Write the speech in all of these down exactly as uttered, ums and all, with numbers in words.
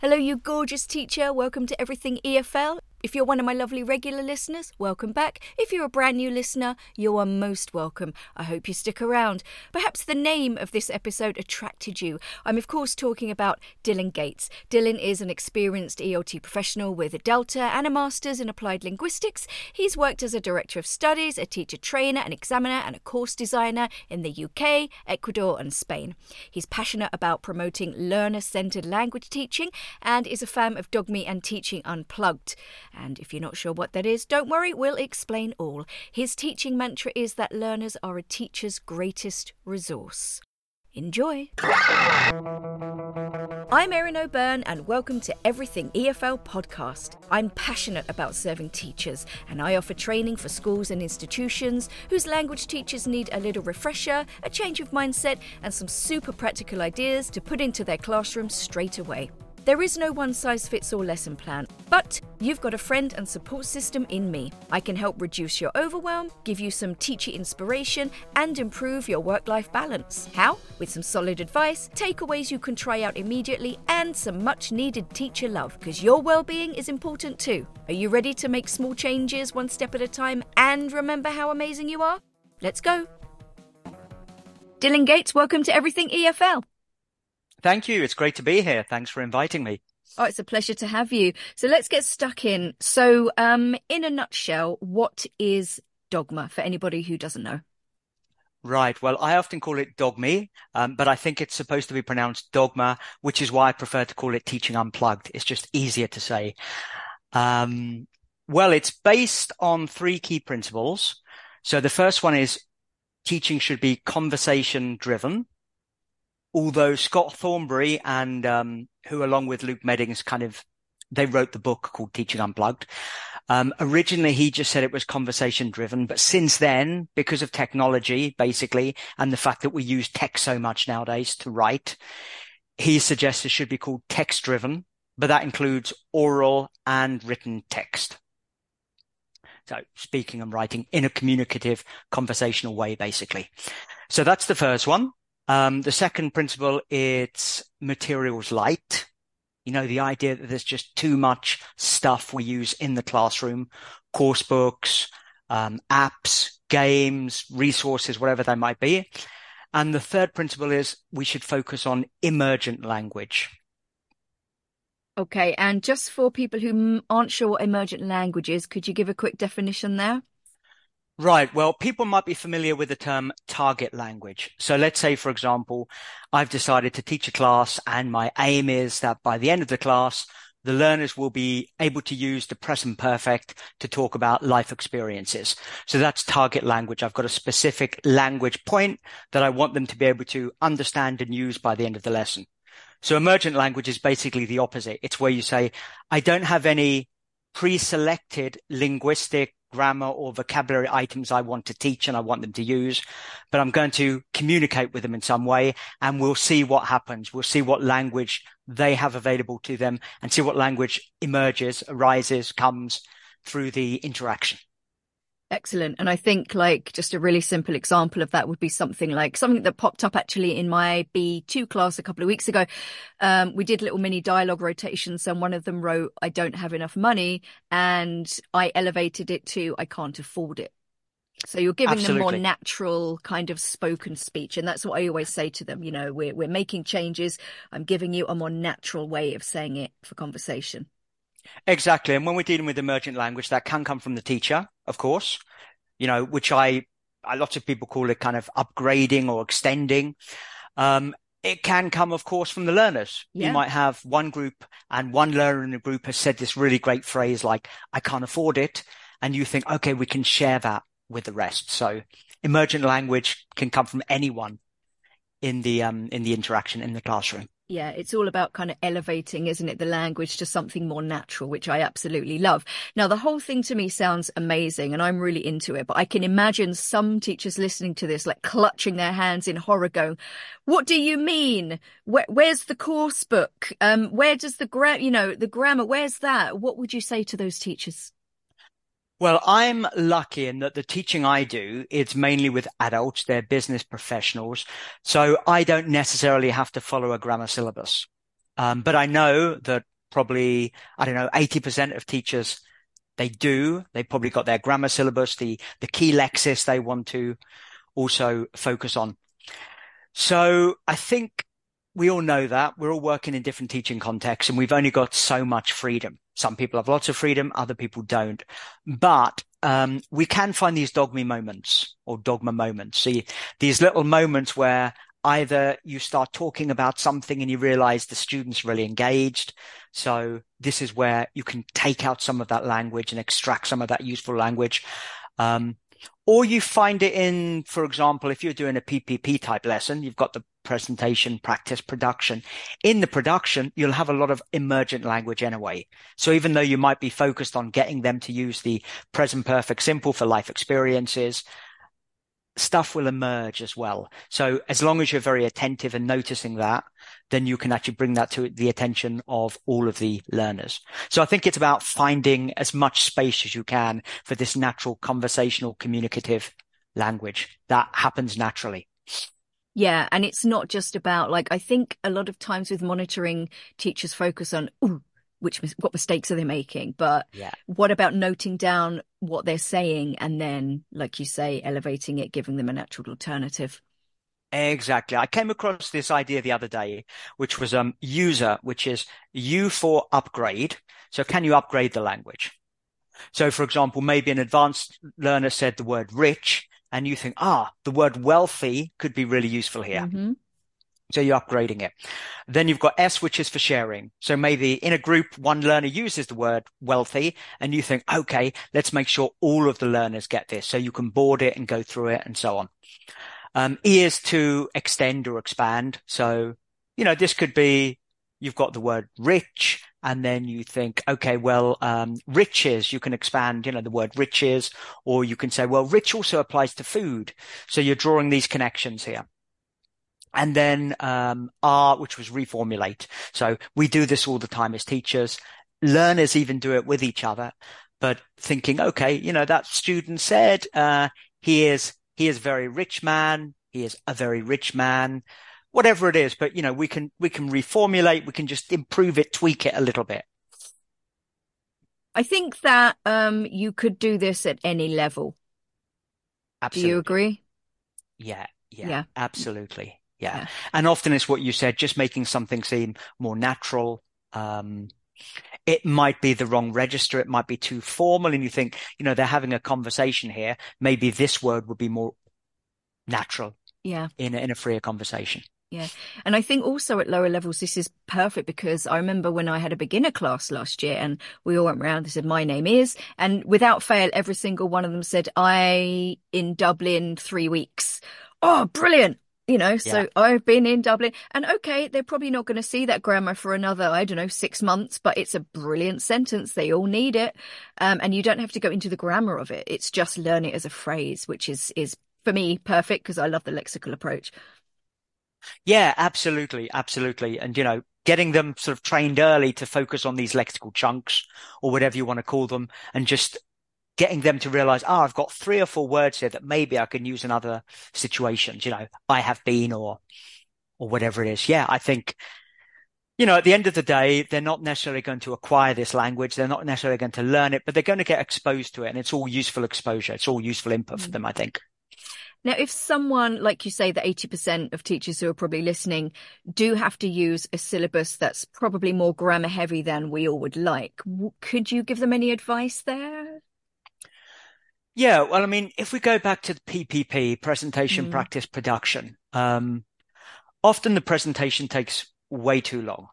Hello, you gorgeous teacher. Welcome to Everything E F L. If you're one of my lovely regular listeners, welcome back. If you're a brand new listener, you are most welcome. I hope you stick around. Perhaps the name of this episode attracted you. I'm of course talking about Dylan Gates. Dylan is an experienced E L T professional with a Delta and a Master's in Applied Linguistics. He's worked as a Director of Studies, a teacher trainer, an examiner and a course designer in the U K, Ecuador and Spain. He's passionate about promoting learner-centred language teaching and is a fan of Dog Me and Teaching Unplugged. And if you're not sure what that is, don't worry, we'll explain all. His teaching mantra is that learners are a teacher's greatest resource. Enjoy! I'm Erin O'Byrne and welcome to Everything E F L podcast. I'm passionate about serving teachers and I offer training for schools and institutions whose language teachers need a little refresher, a change of mindset and some super practical ideas to put into their classrooms straight away. There is no one-size-fits-all lesson plan, but you've got a friend and support system in me. I can help reduce your overwhelm, give you some teacher inspiration, and improve your work-life balance. How? With some solid advice, takeaways you can try out immediately, and some much-needed teacher love, because your well-being is important too. Are you ready to make small changes one step at a time and remember how amazing you are? Let's go. Dylan Gates, welcome to Everything E F L. Thank you. It's great to be here. Thanks for inviting me. Oh, it's a pleasure to have you. So let's get stuck in. So um, in a nutshell, what is dogma for anybody who doesn't know? Right. Well, I often call it Dog Me, um, but I think it's supposed to be pronounced dogma, which is why I prefer to call it Teaching Unplugged. It's just easier to say. Um, well, it's based on three key principles. So the first one is teaching should be conversation driven. Although Scott Thornbury and um, who along with Luke Meddings kind of, they wrote the book called Teaching Unplugged. Um, originally, he just said it was conversation driven. But since then, because of technology, basically, and the fact that we use text so much nowadays to write, he suggests it should be called text driven. But that includes oral and written text. So speaking and writing in a communicative, conversational way, basically. So that's the first one. Um, the second principle, it's materials light. You know, the idea that there's just too much stuff we use in the classroom, course books, um, apps, games, resources, whatever they might be. And the third principle is we should focus on emergent language. Okay. And just for people who aren't sure what emergent language is, could you give a quick definition there? Right. Well, people might be familiar with the term target language. So let's say, for example, I've decided to teach a class and my aim is that by the end of the class, the learners will be able to use the present perfect to talk about life experiences. So that's target language. I've got a specific language point that I want them to be able to understand and use by the end of the lesson. So emergent language is basically the opposite. It's where you say, I don't have any pre-selected linguistic grammar or vocabulary items I want to teach and I want them to use, but I'm going to communicate with them in some way and we'll see what happens. We'll see what language they have available to them and see what language emerges, arises, comes through the interaction. Excellent. And I think like just a really simple example of that would be something like something that popped up actually in my B two class a couple of weeks ago. Um, we did little mini dialogue rotations and one of them wrote, I don't have enough money. And I elevated it to, I can't afford it. So you're giving Absolutely. them more natural kind of spoken speech. And that's what I always say to them. You know, we're, we're making changes. I'm giving you a more natural way of saying it for conversation. Exactly. And when we're dealing with emergent language, that can come from the teacher, of course, you know, which I, a lot of people call it kind of upgrading or extending. Um, it can come, of course, from the learners. Yeah. You might have one group and one learner in the group has said this really great phrase like, I can't afford it. And you think, okay, we can share that with the rest. So emergent language can come from anyone in the, um, in the interaction in the classroom. Yeah, it's all about kind of elevating, isn't it, the language to something more natural, which I absolutely love. Now, the whole thing to me sounds amazing and I'm really into it, but I can imagine some teachers listening to this, like clutching their hands in horror going, what do you mean? Where, where's the course book? Um, where does the gra- you know, the grammar, where's that? What would you say to those teachers? Well, I'm lucky in that the teaching I do, it's mainly with adults, they're business professionals. So I don't necessarily have to follow a grammar syllabus. Um, but I know that probably, I don't know, eighty percent of teachers, they do. They've probably got their grammar syllabus, the, the key lexis they want to also focus on. So I think we all know that we're all working in different teaching contexts and we've only got so much freedom. Some people have lots of freedom, other people don't. But um, we can find these dogma moments or dogma moments. See, these little moments where either you start talking about something and you realize the student's really engaged. So this is where you can take out some of that language and extract some of that useful language. Um, or you find it in, for example, if you're doing a P P P type lesson, you've got the presentation, practice, production. In the production, you'll have a lot of emergent language anyway. So even though you might be focused on getting them to use the present perfect simple for life experiences, stuff will emerge as well. So as long as you're very attentive and noticing that, then you can actually bring that to the attention of all of the learners. So I think it's about finding as much space as you can for this natural conversational communicative language that happens naturally. Yeah. And it's not just about, like, I think a lot of times with monitoring, teachers focus on, ooh, which, what mistakes are they making? But yeah. What about noting down what they're saying and then, like you say, elevating it, giving them a natural alternative? Exactly. I came across this idea the other day, which was um user, which is U for upgrade. So can you upgrade the language? So for example, maybe an advanced learner said the word rich and you think, ah, the word wealthy could be really useful here. Mm-hmm. So you're upgrading it. Then you've got S, which is for sharing. So maybe in a group, one learner uses the word wealthy and you think, okay, let's make sure all of the learners get this. So you can board it and go through it and so on. Um, E is to extend or expand. So, you know, this could be, you've got the word rich and then you think, okay, well, um, riches, you can expand, you know, the word riches, or you can say, well, rich also applies to food. So you're drawing these connections here. And then, um, R, which was reformulate. So we do this all the time as teachers. Learners even do it with each other, but thinking, okay, you know, that student said, uh, he is, he is a very rich man. He is a very rich man, whatever it is. But, you know, we can, we can reformulate. We can just improve it, tweak it a little bit. I think that, um, you could do this at any level. Absolutely. Do you agree? Yeah. Yeah. Yeah. Absolutely. Yeah. Yeah. And often it's what you said, just making something seem more natural. Um, it might be the wrong register. It might be too formal. And you think, you know, they're having a conversation here. Maybe this word would be more natural. Yeah. In a, in a freer conversation. Yeah. And I think also at lower levels, this is perfect because I remember when I had a beginner class last year and we all went around, they said, my name is, and without fail, every single one of them said, I in Dublin three weeks. Oh, brilliant. You know, so yeah. I've been in Dublin and okay, they're probably not going to see that grammar for another, I don't know, six months, but it's a brilliant sentence. They all need it. Um, and you don't have to go into the grammar of it. It's just learn it as a phrase, which is, is for me perfect because I love the lexical approach. Yeah, absolutely. Absolutely. And, you know, getting them sort of trained early to focus on these lexical chunks or whatever you want to call them and just getting them to realize, oh, I've got three or four words here that maybe I can use in other situations, you know, I have been or, or whatever it is. Yeah, I think, you know, at the end of the day, they're not necessarily going to acquire this language. They're not necessarily going to learn it, but they're going to get exposed to it. And it's all useful exposure. It's all useful input mm. for them, I think. Now, if someone, like you say, the eighty percent of teachers who are probably listening do have to use a syllabus that's probably more grammar heavy than we all would like, could you give them any advice there? Yeah, well, I mean, if we go back to the P P P, presentation, mm. practice, production, um, often the presentation takes way too long.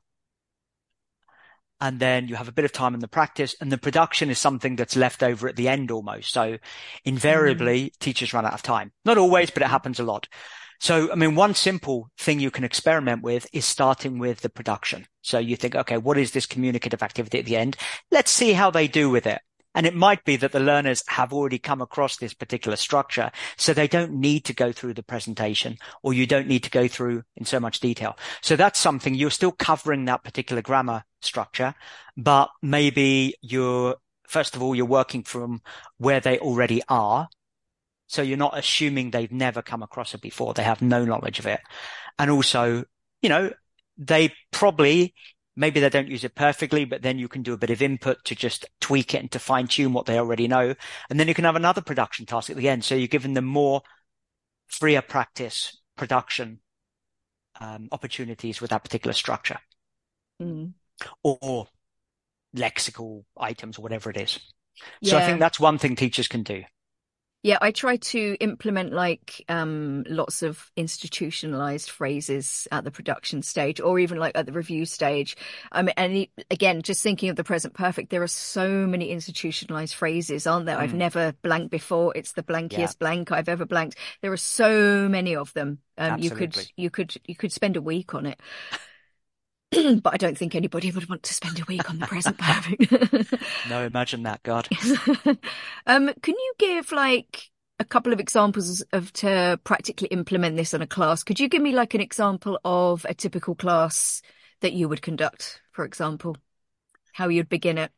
And then you have a bit of time in the practice and the production is something that's left over at the end almost. So invariably, mm. teachers run out of time. Not always, but it happens a lot. So, I mean, one simple thing you can experiment with is starting with the production. So you think, okay, what is this communicative activity at the end? Let's see how they do with it. And it might be that the learners have already come across this particular structure, so they don't need to go through the presentation or you don't need to go through in so much detail. So that's something you're still covering that particular grammar structure, but maybe you're, first of all, you're working from where they already are. So you're not assuming they've never come across it before. They have no knowledge of it. And also, you know, they probably maybe they don't use it perfectly, but then you can do a bit of input to just tweak it and to fine tune what they already know. And then you can have another production task at the end. So you're giving them more freer practice production um, opportunities with that particular structure Mm. or, or lexical items or whatever it is. Yeah. So I think that's one thing teachers can do. Yeah, I try to implement like um, lots of institutionalized phrases at the production stage or even like at the review stage. Um, and again, just thinking of the present perfect, there are so many institutionalized phrases, aren't there? Mm. I've never blanked before. It's the blankiest yeah. blank I've ever blanked. There are so many of them. Um, you could, you could, you could spend a week on it. But I don't think anybody would want to spend a week on the present perfect. No, imagine that, God. um, can you give like a couple of examples of to practically implement this in a class? Could you give me like an example of a typical class that you would conduct, for example, how you'd begin it?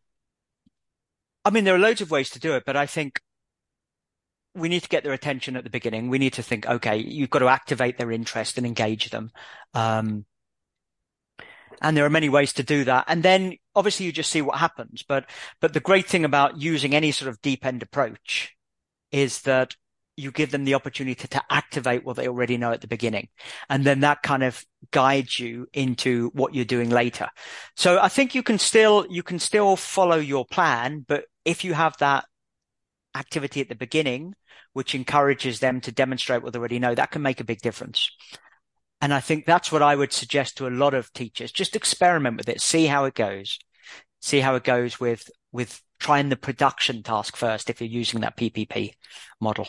I mean, there are loads of ways to do it, but I think we need to get their attention at the beginning. We need to think, okay, you've got to activate their interest and engage them. Um, And there are many ways to do that. And then obviously you just see what happens. But, but the great thing about using any sort of deep end approach is that you give them the opportunity to, to activate what they already know at the beginning. And then that kind of guides you into what you're doing later. So I think you can still, you can still follow your plan, but if you have that activity at the beginning, which encourages them to demonstrate what they already know, that can make a big difference. And I think that's what I would suggest to a lot of teachers. Just experiment with it. See how it goes. See how it goes with, with trying the production task first if you're using that P P P model.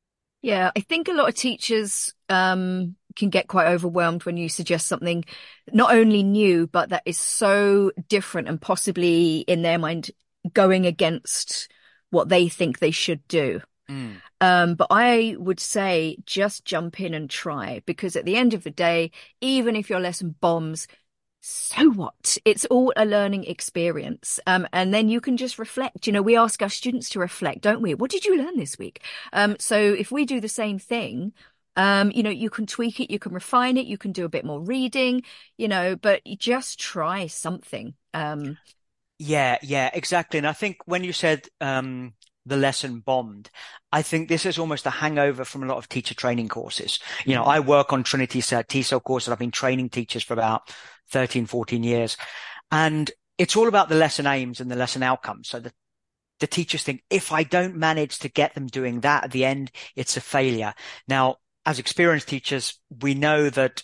Yeah, I think a lot of teachers um, can get quite overwhelmed when you suggest something not only new, but that is so different and possibly in their mind going against what they think they should do. Mm. Um, but I would say just jump in and try, because at the end of the day, even if your lesson bombs, so what? It's all a learning experience. Um, and then you can just reflect. You know, we ask our students to reflect, don't we? What did you learn this week? Um, so if we do the same thing, um, you know, you can tweak it, you can refine it, you can do a bit more reading, you know, but you just try something. Um, yeah, yeah, exactly. And I think when you said, um, the lesson bombed, I think this is almost a hangover from a lot of teacher training courses. You know, I work on Trinity's T ESOL course and I've been training teachers for about thirteen, fourteen years. And it's all about the lesson aims and the lesson outcomes. So the, the teachers think, if I don't manage to get them doing that at the end, it's a failure. Now, as experienced teachers, we know that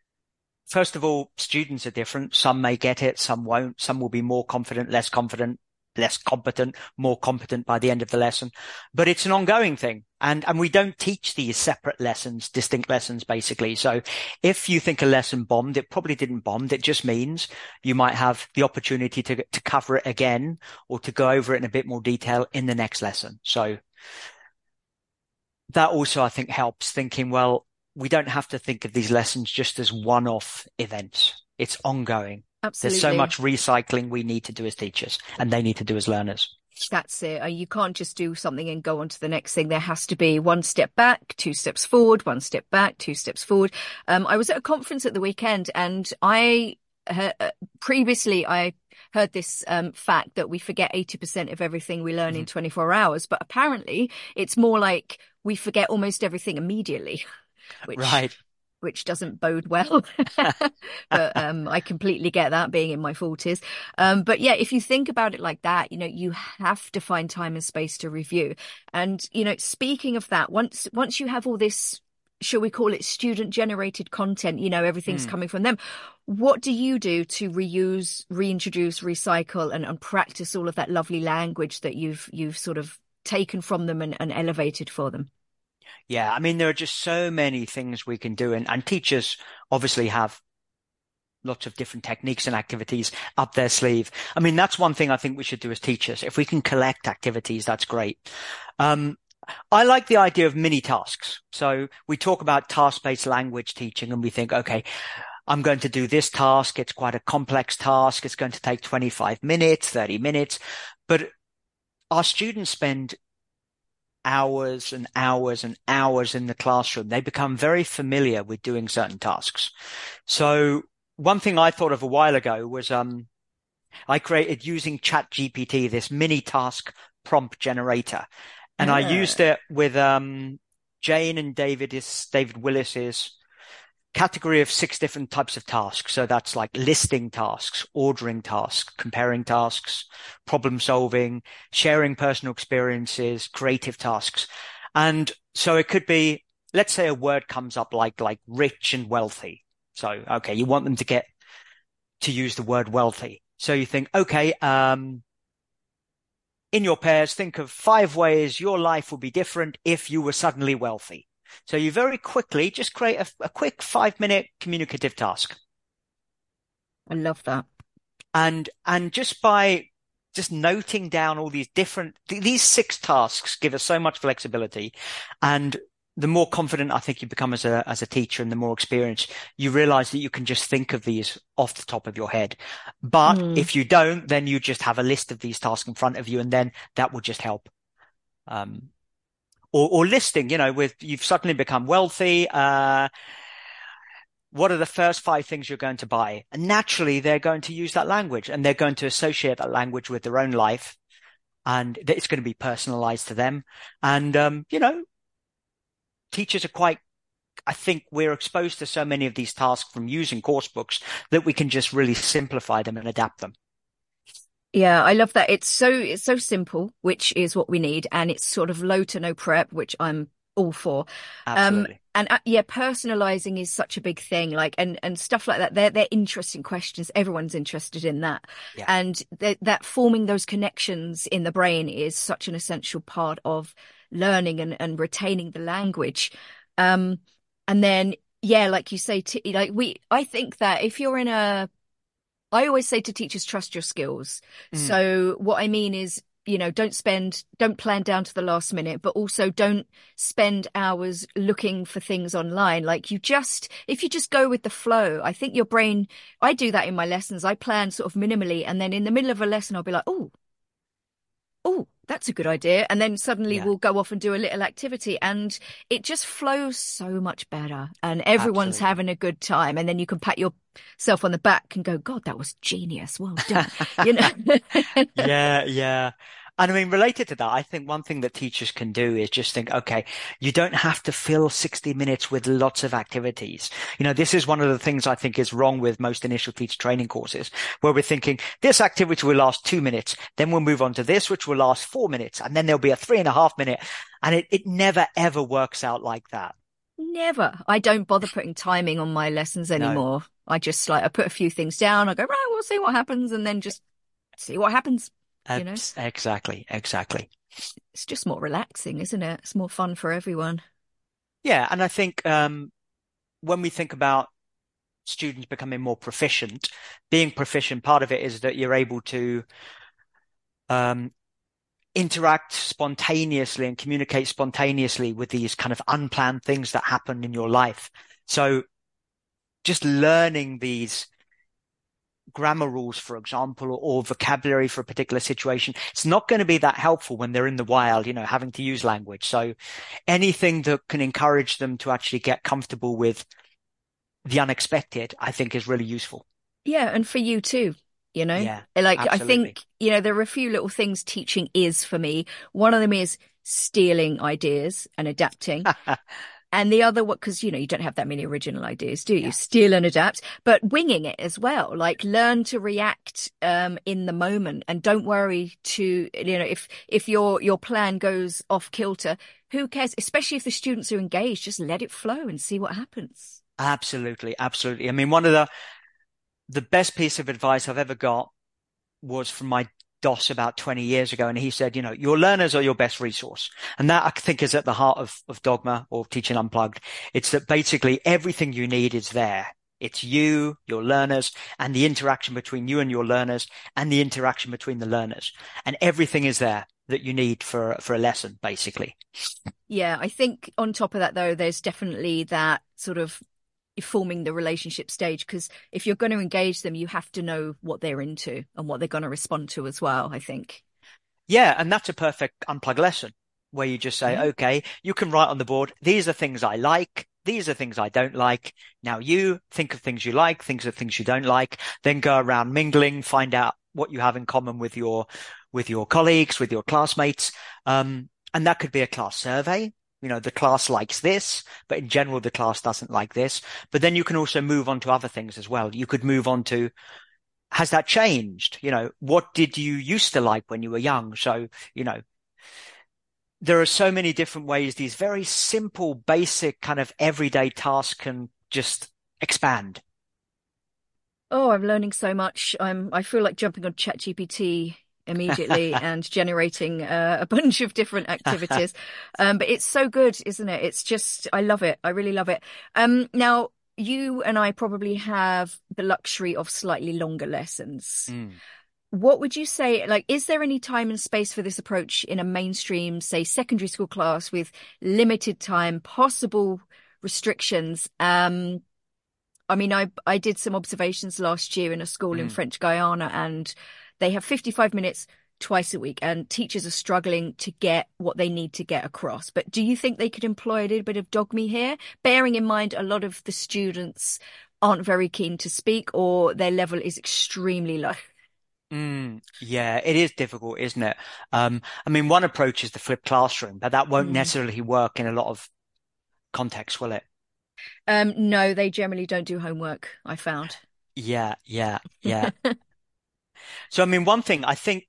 first of all, students are different. Some may get it, some won't. Some will be more confident, less confident, less competent, more competent by the end of the lesson. But it's an ongoing thing. And, and we don't teach these separate lessons, distinct lessons, basically. So if you think a lesson bombed, it probably didn't bomb. It just means you might have the opportunity to, to cover it again or to go over it in a bit more detail in the next lesson. So that also, I think, helps thinking, well, we don't have to think of these lessons just as one-off events. It's ongoing. Absolutely. There's so much recycling we need to do as teachers and they need to do as learners. That's it. You can't just do something and go on to the next thing. There has to be one step back, two steps forward, one step back, two steps forward. Um, I was at a conference at the weekend and I uh, previously I heard this um, fact that we forget eighty percent of everything we learn mm-hmm. in twenty-four hours. But apparently it's more like we forget almost everything immediately. Which, right. which doesn't bode well. But um, I completely get that, being in my forties. Um, but yeah, if you think about it like that, you know, you have to find time and space to review. And, you know, speaking of that, once once you have all this, shall we call it student generated content, you know, everything's mm. coming from them. What do you do to reuse, reintroduce, recycle and, and practice all of that lovely language that you've you've sort of taken from them and, and elevated for them? Yeah, I mean, there are just so many things we can do. And, and teachers obviously have lots of different techniques and activities up their sleeve. I mean, that's one thing I think we should do as teachers. If we can collect activities, that's great. Um, I like the idea of mini tasks. So we talk about task-based language teaching and we think, okay, I'm going to do this task. It's quite a complex task. It's going to take twenty-five minutes, thirty minutes. But our students spend hours and hours and hours in the classroom. They become very familiar with doing certain tasks. So one thing I thought of a while ago was um, I created using ChatGPT, this mini task prompt generator. And I Ah, used it with um, Jane and David is David Willis's category of six different types of tasks. So that's like listing tasks, ordering tasks, comparing tasks, problem solving, sharing personal experiences, creative tasks. And so it could be, let's say a word comes up like, like rich and wealthy. So, okay, you want them to get to use the word wealthy. So you think, okay, um, in your pairs, think of five ways your life would be different if you were suddenly wealthy. So you very quickly just create a, a quick five minute communicative task. I love that. And, and just by just noting down all these different, th- these six tasks give us so much flexibility. And the more confident I think you become as a, as a teacher and the more experience, you realize that you can just think of these off the top of your head. But Mm. if you don't, then you just have a list of these tasks in front of you and then that will just help. Um, or, or listing, you know, with you've suddenly become wealthy. Uh, what are the first five things you're going to buy? And naturally, they're going to use that language and they're going to associate that language with their own life. And it's going to be personalized to them. And, um, you know, teachers are quite, I think we're exposed to so many of these tasks from using course books that we can just really simplify them and adapt them. Yeah, I love that. It's so it's so simple, which is what we need, and it's sort of low to no prep, which I'm all for. Um, Absolutely. and uh, yeah, personalizing is such a big thing. Like, and and stuff like that. They're they're interesting questions. Everyone's interested in that, Yeah. and th that forming those connections in the brain is such an essential part of learning and and retaining the language. Um, and then yeah, like you say, t like we, I think that if you're in a I always say to teachers, trust your skills. Mm, So what I mean is, you know, don't spend, don't plan down to the last minute, but also don't spend hours looking for things online. Like you just, if you just go with the flow, I think your brain, I do that in my lessons. I plan sort of minimally. And then in the middle of a lesson, I'll be like, oh, oh, that's a good idea. And then suddenly yeah, we'll go off and do a little activity and it just flows so much better and everyone's absolutely. having a good time. And then you can pat yourself on the back and go, God, that was genius. Well done. You know? Yeah, yeah. And I mean, related to that, I think one thing that teachers can do is just think, okay, you don't have to fill sixty minutes with lots of activities. You know, this is one of the things I think is wrong with most initial teacher training courses, where we're thinking this activity will last two minutes, then we'll move on to this, which will last four minutes, and then there'll be a three and a half minute. And it, it never, ever works out like that. Never. I don't bother putting timing on my lessons No. anymore. I just like, I put a few things down. I go, right, we'll see what happens and then just see what happens. You know, Abs- Exactly, exactly. it's just more relaxing, isn't it? It's more fun for everyone. Yeah, and I think um, when we think about students becoming more proficient, being proficient, part of it is that you're able to um, interact spontaneously and communicate spontaneously with these kind of unplanned things that happen in your life. So just learning these grammar rules, for example, or, or vocabulary for a particular situation, it's not going to be that helpful when they're in the wild, you know, having to use language. So anything that can encourage them to actually get comfortable with the unexpected, I think is really useful. Yeah, and for you too, you know? Yeah, Like I absolutely. think, you know, there are a few little things teaching is for me. One of them is stealing ideas and adapting. And the other, what, because, you know, you don't have that many original ideas, do you? Yeah. Steal and adapt, but winging it as well. Like learn to react um in the moment and don't worry to, you know, if if your your plan goes off kilter, who cares? Especially if the students are engaged, just let it flow and see what happens. Absolutely, absolutely. I mean, one of the the best piece of advice I've ever got was from my D O S about twenty years ago. And he said, you know, your learners are your best resource. And that I think is at the heart of, of Dogma or Teaching Unplugged. It's that basically everything you need is there. It's you, your learners, and the interaction between you and your learners and the interaction between the learners. And everything is there that you need for, for a lesson, basically. Yeah, I think on top of that, though, there's definitely that sort of forming the relationship stage because if you're going to engage them, you have to know what they're into and what they're going to respond to as well, I think. Yeah. And that's a perfect unplug lesson where you just say, Yeah. okay, you can write on the board. These are things I like. these are things I don't like. Now you think of things you like, things of things you don't like, then go around mingling, find out what you have in common with your, with your colleagues, with your classmates. Um, and that could be a class survey. You know, the class likes this, but in general, the class doesn't like this. But then you can also move on to other things as well. You could move on to, has that changed? You know, what did you used to like when you were young? So, you know, there are so many different ways these very simple, basic kind of everyday tasks can just expand. Oh, I'm learning so much. I'm, I feel like jumping on ChatGPT immediately and generating uh, a bunch of different activities. Um, but it's so good, isn't it? It's just, I love it. I really love it. Um, now, you and I probably have the luxury of slightly longer lessons. Mm. What would you say, like, is there any time and space for this approach in a mainstream, say, secondary school class with limited time, possible restrictions? Um, I mean, I I did some observations last year in a school mm. in French Guiana, and they have fifty-five minutes twice a week, and teachers are struggling to get what they need to get across. But do you think they could employ a little bit of dogme here, bearing in mind a lot of the students aren't very keen to speak or their level is extremely low? Mm, yeah, it is difficult, isn't it? Um, I mean, one approach is the flipped classroom, but that won't mm. necessarily work in a lot of contexts, will it? Um, no, they generally don't do homework, I found. Yeah, yeah, yeah. So, I mean, one thing I think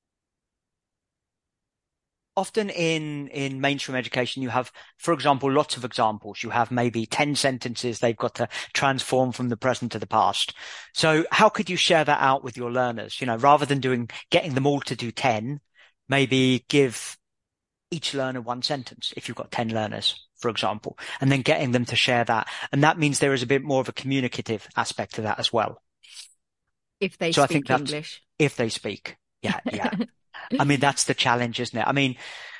often in, in mainstream education, you have, for example, lots of examples. You have maybe ten sentences they've got to transform from the present to the past. So how could you share that out with your learners? You know, rather than doing, getting them all to do ten, maybe give each learner one sentence if you've got ten learners, for example, and then getting them to share that. And that means there is a bit more of a communicative aspect to that as well. If they so speak I think that's, English. If they speak. Yeah, yeah. I mean, that's the challenge, isn't it? I mean,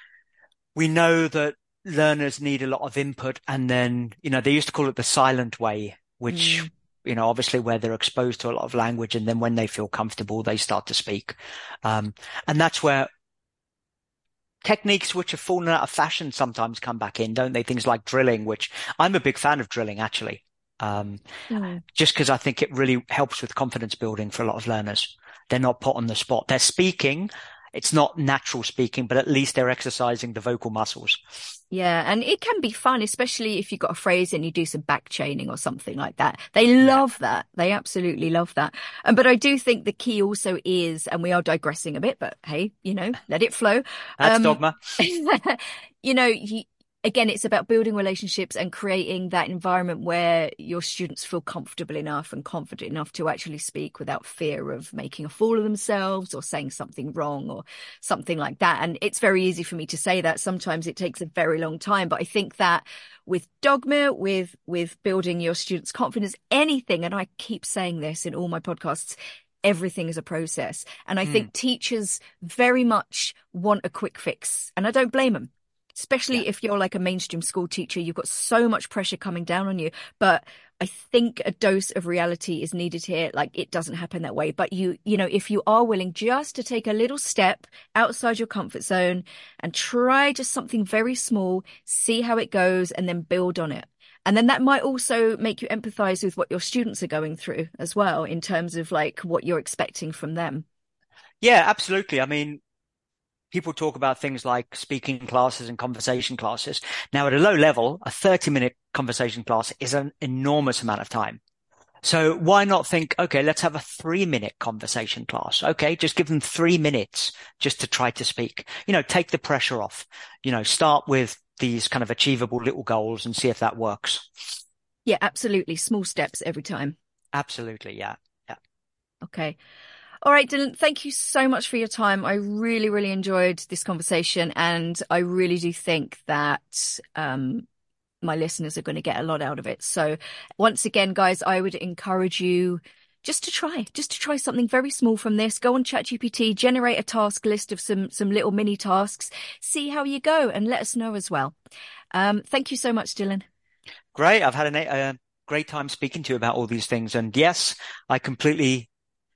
we know that learners need a lot of input, and then, you know, they used to call it the silent way, which, mm. you know, obviously where they're exposed to a lot of language, and then when they feel comfortable, they start to speak. Um, and that's where techniques which have fallen out of fashion sometimes come back in, don't they? Things like drilling, which I'm a big fan of drilling, actually. Um, mm. just because I think it really helps with confidence building for a lot of learners. They're not put on the spot. They're speaking. It's not natural speaking, but at least they're exercising the vocal muscles. Yeah, and it can be fun, especially if you've got a phrase and you do some back chaining or something like that. They love yeah. that. They absolutely love that. Um, but I do think the key also is, and we are digressing a bit, but hey, you know, let it flow. That's um, dogma. you know, you, Again, it's about building relationships and creating that environment where your students feel comfortable enough and confident enough to actually speak without fear of making a fool of themselves or saying something wrong or something like that. And it's very easy for me to say that. Sometimes it takes a very long time. But I think that with dogma, with, with building your students' confidence, anything, and I keep saying this in all my podcasts, everything is a process. And I mm. think teachers very much want a quick fix, and I don't blame them. Especially yeah. if you're like a mainstream school teacher, you've got so much pressure coming down on you. But I think a dose of reality is needed here. Like, it doesn't happen that way. But you, you know, if you are willing just to take a little step outside your comfort zone and try just something very small, see how it goes, and then build on it. And then that might also make you empathize with what your students are going through as well, in terms of like what you're expecting from them. Yeah, absolutely. I mean, people talk about things like speaking classes and conversation classes. Now, at a low level, a thirty minute conversation class is an enormous amount of time. So why not think, okay, let's have a three minute conversation class. Okay. Just give them three minutes just to try to speak, you know, take the pressure off, you know, start with these kind of achievable little goals and see if that works. Yeah, absolutely. Small steps every time. Absolutely. Yeah. Yeah. Okay. All right, Dylan, thank you so much for your time. I really, really enjoyed this conversation, and I really do think that um, my listeners are going to get a lot out of it. So once again, guys, I would encourage you just to try, just to try something very small from this. Go on ChatGPT, generate a task list of some, some little mini tasks, see how you go, and let us know as well. Um, thank you so much, Dylan. Great. I've had a uh, great time speaking to you about all these things. And yes, I completely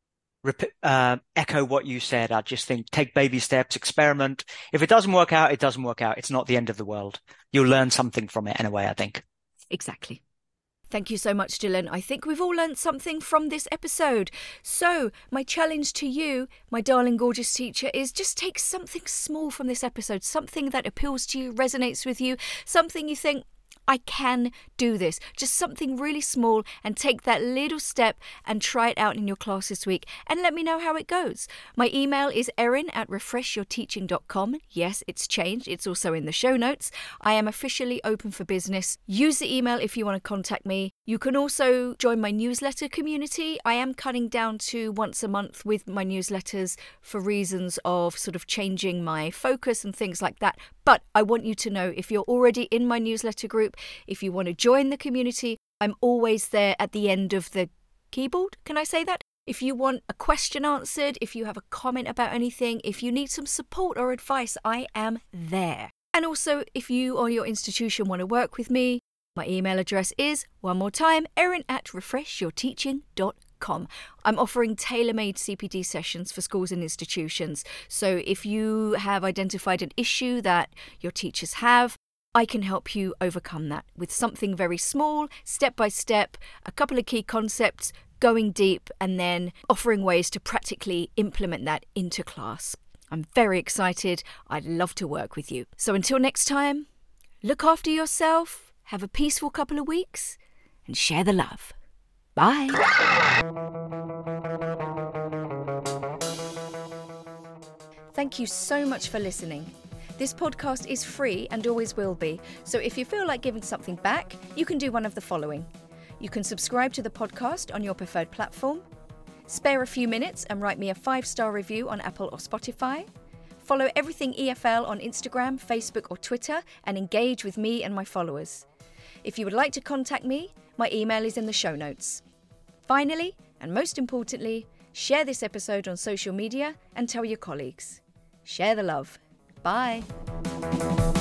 Uh, echo what you said. I just think take baby steps, experiment. If it doesn't work out, it doesn't work out. It's not the end of the world. You'll learn something from it anyway, I think. Exactly. Thank you so much, Dylan. I think we've all learnt something from this episode. So, my challenge to you, my darling, gorgeous teacher, is just take something small from this episode, something that appeals to you, resonates with you, something you think, I can do this. Just something really small, and take that little step and try it out in your class this week and let me know how it goes. My email is erin at refresh your teaching dot com. Yes, it's changed. It's also in the show notes. I am officially open for business. Use the email if you want to contact me. You can also join my newsletter community. I am cutting down to once a month with my newsletters for reasons of sort of changing my focus and things like that. But I want you to know, if you're already in my newsletter group, if you want to join the community, I'm always there at the end of the keyboard. Can I say that? If you want a question answered, if you have a comment about anything, if you need some support or advice, I am there. And also, if you or your institution want to work with me, my email address is, one more time, erin at refresh your teaching dot com. I'm offering tailor-made C P D sessions for schools and institutions. So if you have identified an issue that your teachers have, I can help you overcome that with something very small, step by step, a couple of key concepts, going deep, and then offering ways to practically implement that into class. I'm very excited. I'd love to work with you. So until next time, look after yourself, have a peaceful couple of weeks, and share the love. Bye. Thank you so much for listening. This podcast is free and always will be, so if you feel like giving something back, you can do one of the following. You can subscribe to the podcast on your preferred platform, spare a few minutes and write me a five-star review on Apple or Spotify, follow Everything E F L on Instagram, Facebook or Twitter, and engage with me and my followers. If you would like to contact me, my email is in the show notes. Finally, and most importantly, share this episode on social media and tell your colleagues. Share the love. Bye.